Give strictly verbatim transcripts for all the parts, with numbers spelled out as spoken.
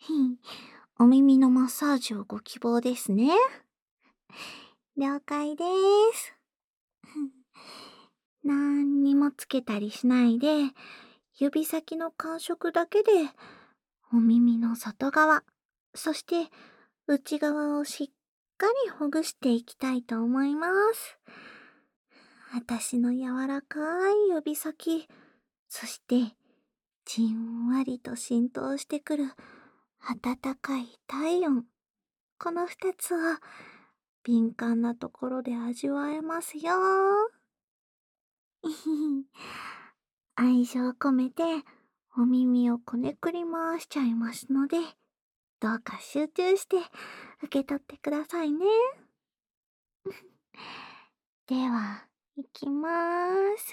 お耳のマッサージをご希望ですね。了解です。なんにもつけたりしないで、指先の感触だけで、お耳の外側、そして内側をしっかりほぐしていきたいと思います。私の柔らかい指先、そしてじんわりと浸透してくる温かい体温。この二つを敏感なところで味わえますよ。愛情込めてお耳をこねくり回しちゃいますので、どうか集中して受け取ってくださいね。では、いきまーす。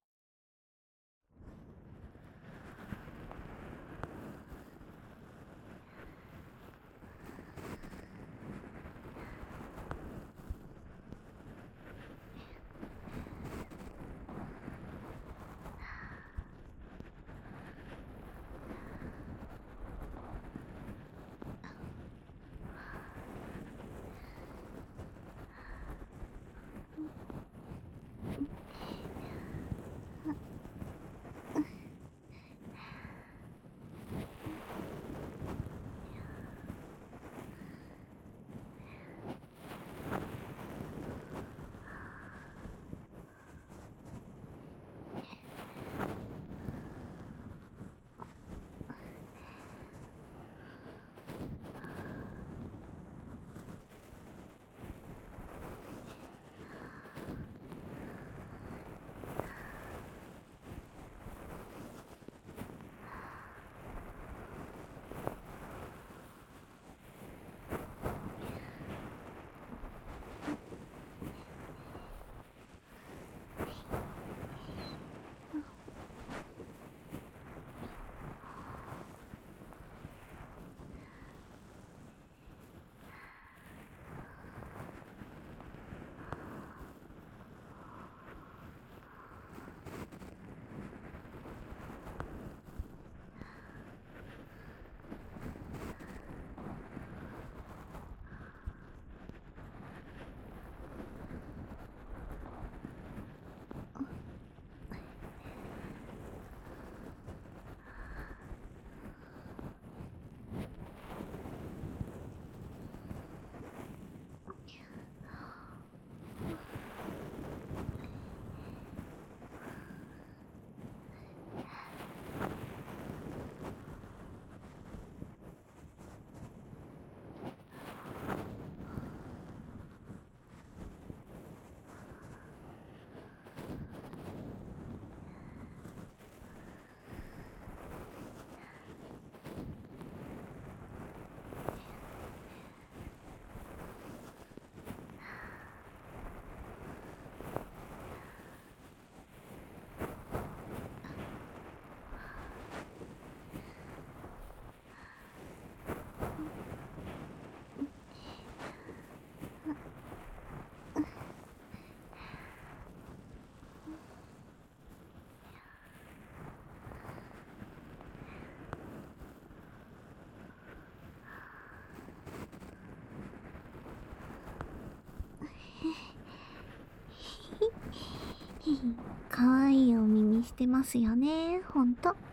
かわいいお耳してますよね、ほんと。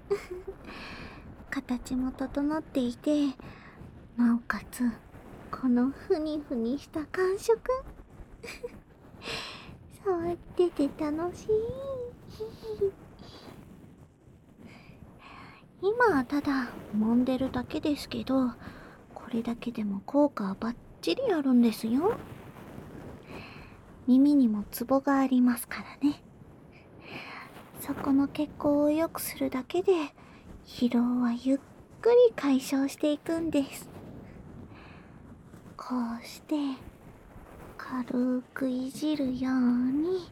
形も整っていて、なおかつ、このふにふにした感触。触ってて楽しい。今はただ揉んでるだけですけど、これだけでも効果はバッチリあるんですよ。耳にもツボがありますからね。そこの血行を良くするだけで、疲労はゆっくり解消していくんです。こうして軽くいじるように。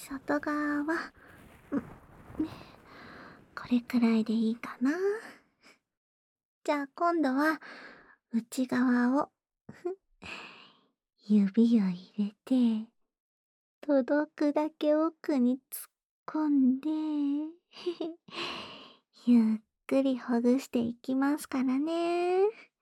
外側は、んね、これくらいでいいかな。じゃあ今度は内側を指を入れて、届くだけ奥に突っ込んで、ゆっくりほぐしていきますからね。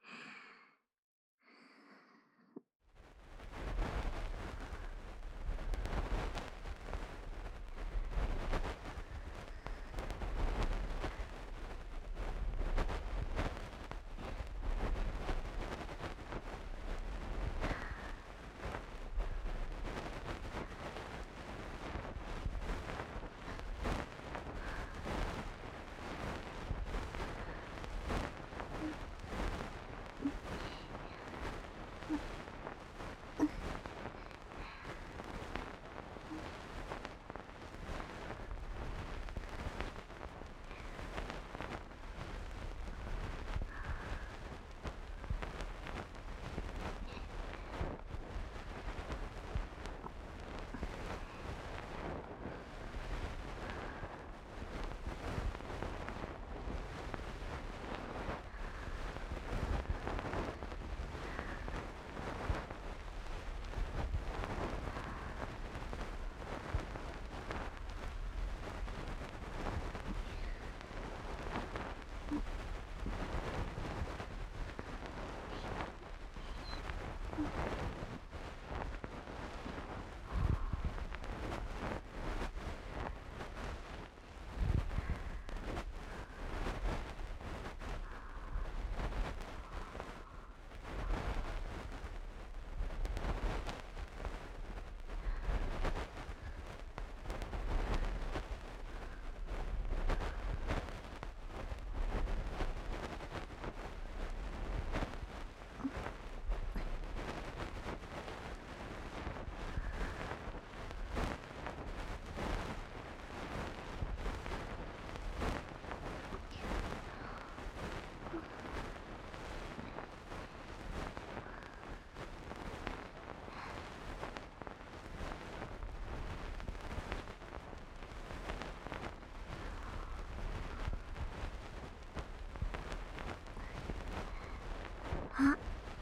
あ、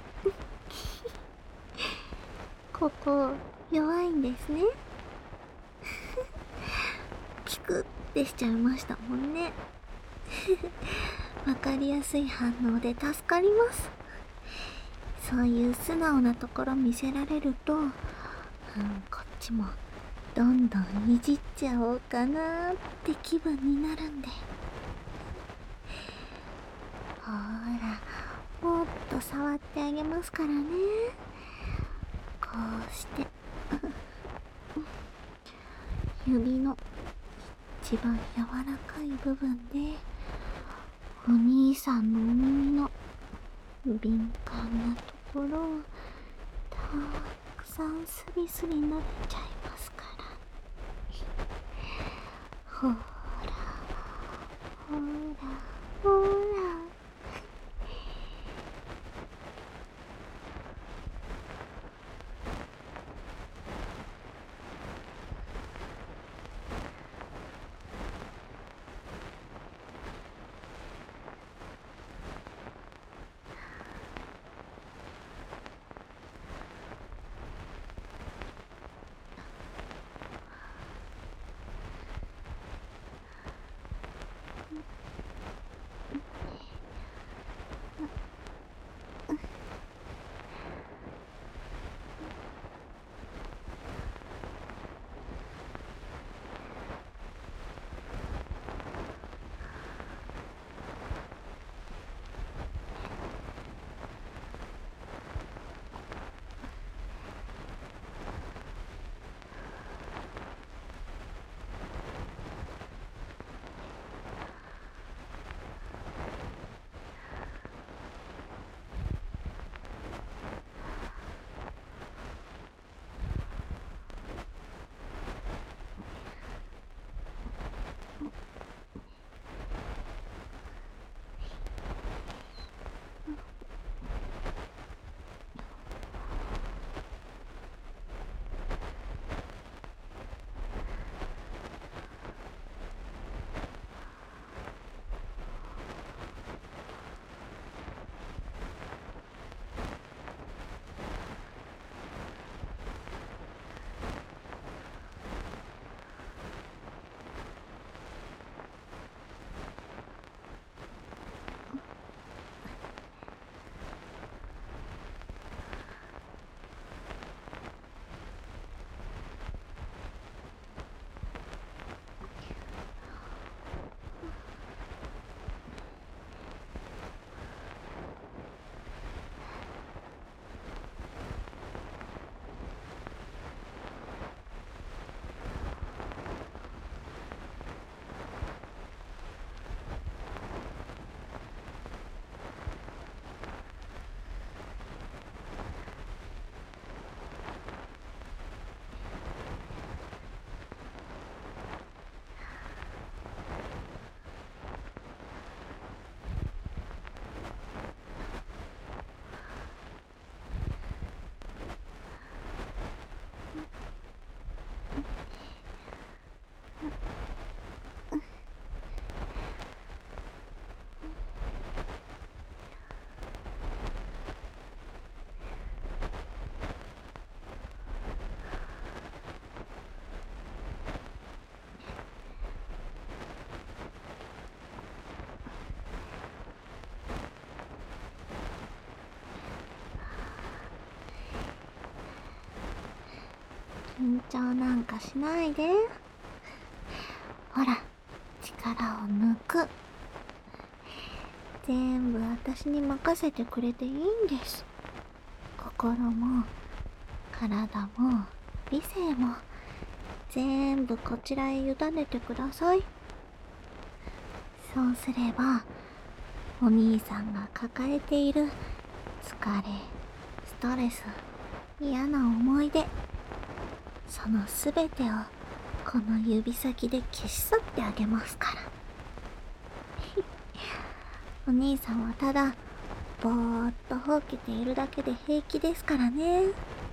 ここ弱いんですね。ピクってしちゃいましたもんね。わかりやすい反応で助かります。そういう素直なところ見せられると、うん、こっちもどんどんいじっちゃおうかなーって気分になるんで。ほーら、もっと触ってあげますからね。こうして指の一番柔らかい部分でお兄さんのお耳の敏感なところをたくさんスリスリ撫でちゃいますから。ほーらほーらほーら。 緊張なんかしないで。ほら、力を抜く。全部私に任せてくれていいんです。心も、体も、理性も、全部こちらへ委ねてください。そうすれば、お兄さんが抱えている疲れ、ストレス、嫌な思い出、そのすべてをこの指先で消し去ってあげますから。お兄さんはただぼーっとほうけているだけで平気ですからね。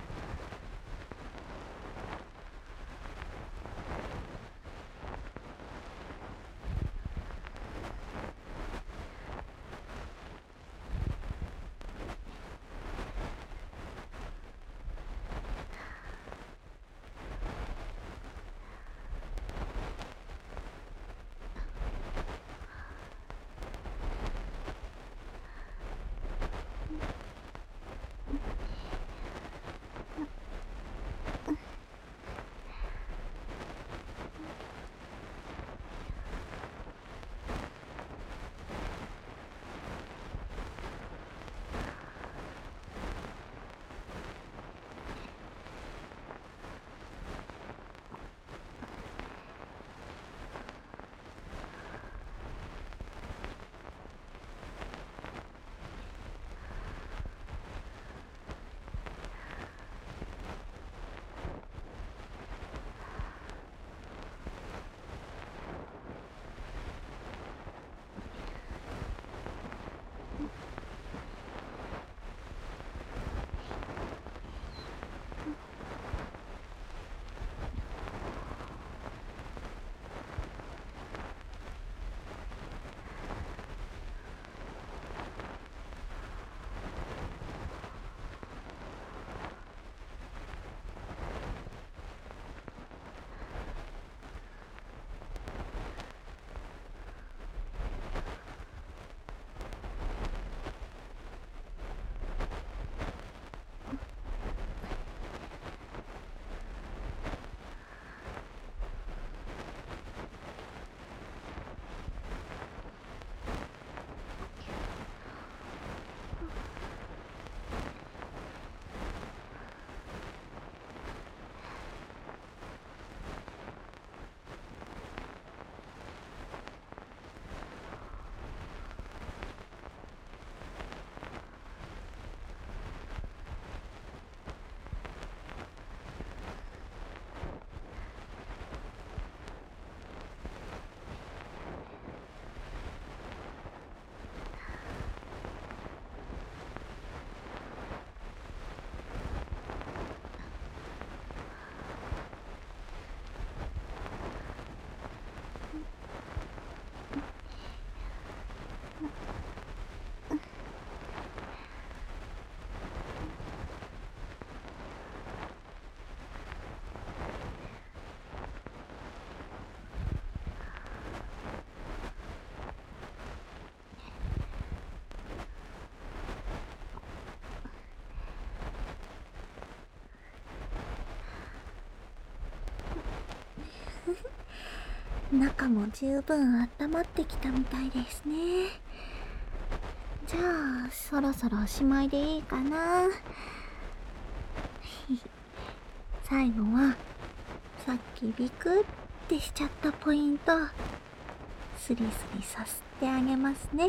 中も十分温まってきたみたいですね。じゃあそろそろおしまいでいいかな。最後はさっきビクってしちゃったポイントスリスリさせてあげますね。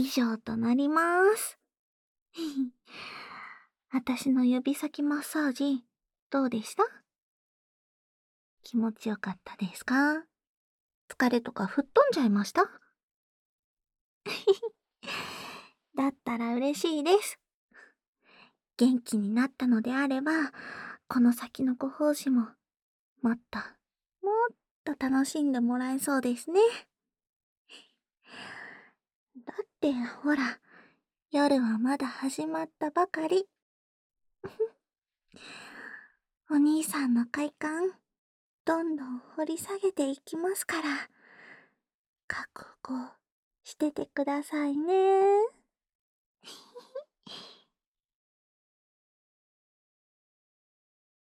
以上となります。私の指先マッサージ、どうでした？気持ちよかったですか？疲れとか吹っ飛んじゃいました？だったら嬉しいです。元気になったのであれば、この先のご奉仕も、もっと、もっと楽しんでもらえそうですね。だって、ほら、夜はまだ始まったばかり。お兄さんの快感、どんどん掘り下げていきますから、覚悟しててくださいね。